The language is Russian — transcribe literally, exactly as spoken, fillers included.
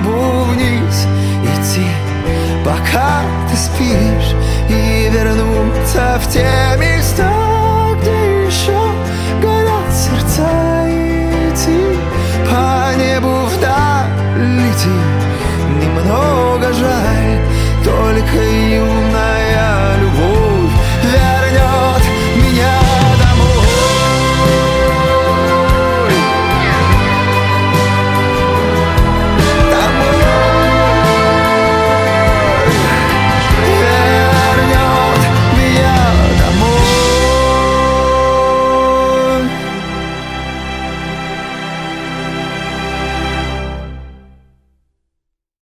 небу вниз идти, пока ты спишь, и вернуться в те места,